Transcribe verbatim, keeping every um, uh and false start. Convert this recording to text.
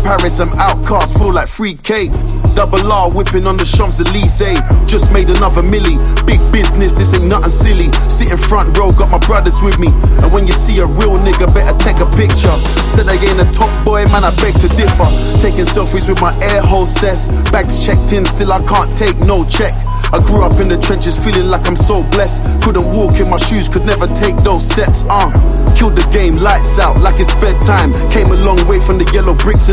Paris, I'm outcast, feel like free K. Double R whipping on the Champs-Elysees. Just made another milli. Big business, this ain't nothing silly. Sitting front row, got my brothers with me. And when you see a real nigga, better take a picture. Said I ain't a top boy, man, I beg to differ. Taking selfies with my air hostess. Bags checked in, still I can't take no check. I grew up in the trenches feeling like I'm so blessed. Couldn't walk in my shoes, could never take those steps. Uh, killed the game, lights out like it's bedtime. Came a long way from the yellow bricks